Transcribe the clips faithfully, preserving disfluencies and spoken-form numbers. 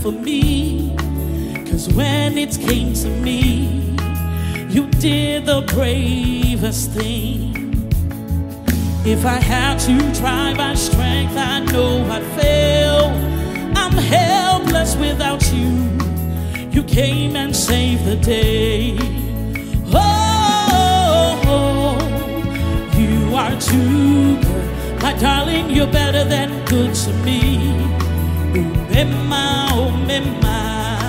for me. Cause when it came to me, you did the bravest thing. If I had to try by strength, I know I'd fail. I'm helpless without you. You came and saved the day. Oh, you are too good. My darling, you're better than good to me. Oh, Mema, oh, Mema.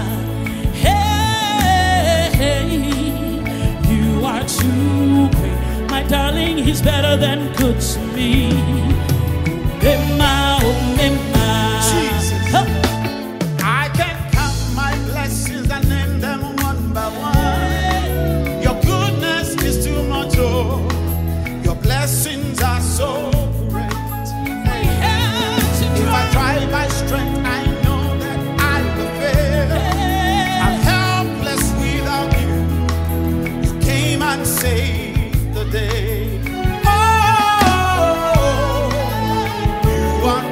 Hey, you are too great. My darling, he's better than good to me. Oh, Mema, oh, Mema. Jesus. Huh. I can count my blessings and name them one by one. Your goodness is too much, oh. Your blessings are so great. If I try by strength, I know that I will fail. I'm helpless without you. You came and saved the day. Oh, you are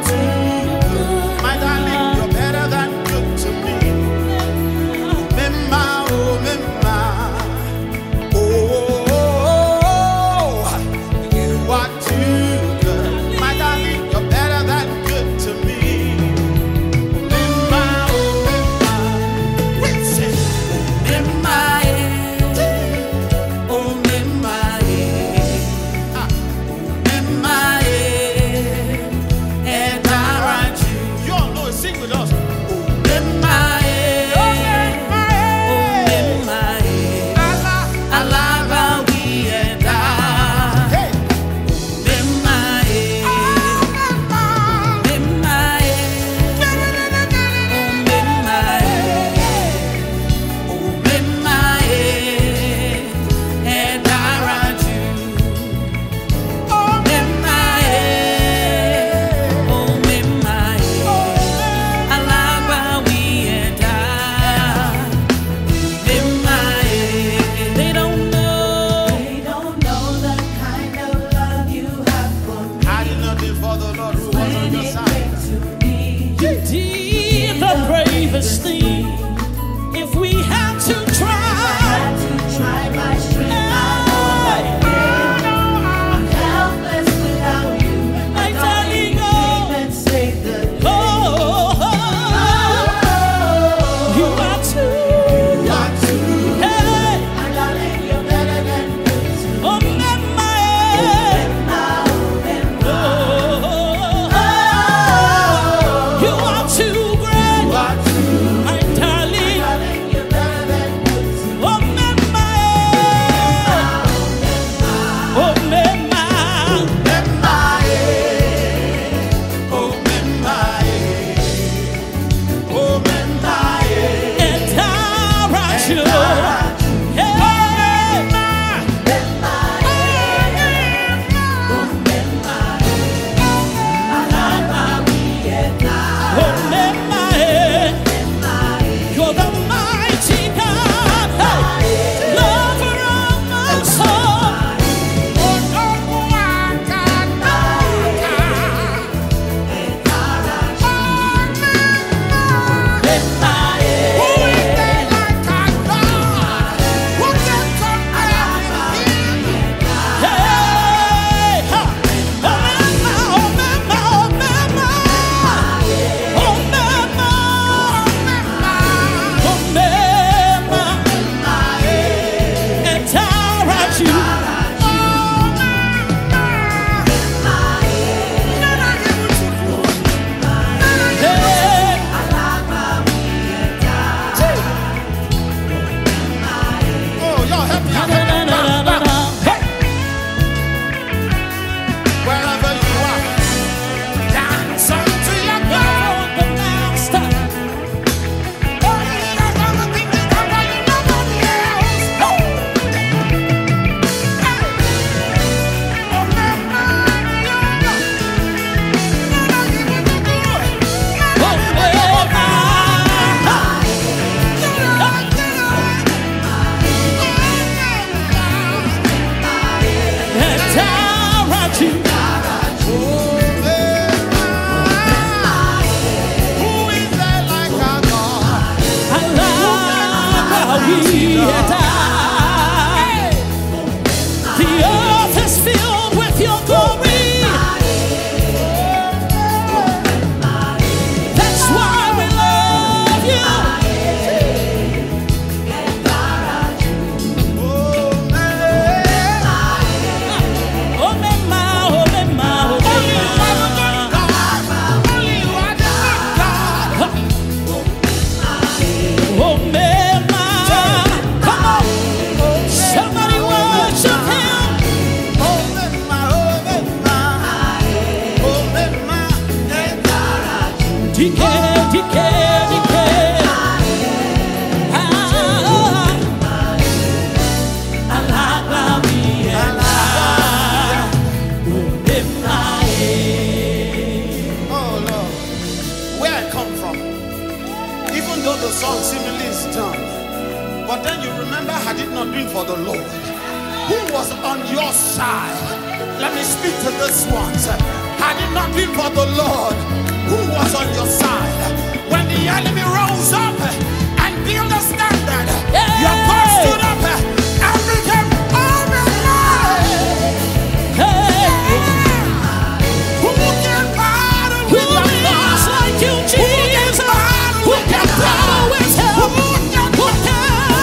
not been for the Lord, who was on your side? Let me speak to this one. Had it not been for the Lord, who was on your side? When the enemy rose up and built a standard, yeah. Your God stood up and became over life. Hey. Who can battle Who with your God? is like you, Jesus? Who can battle with him? Who can Who can?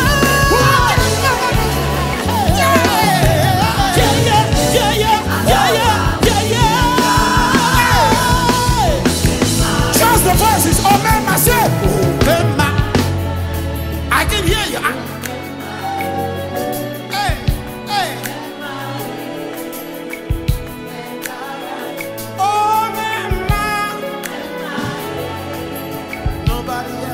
Yeah. Yeah, yeah, yeah, yeah, yeah, yeah, yeah. Just the voices. Oh man, I said, oh man, I can hear you. I- Hey, hey. Oh man, nobody else.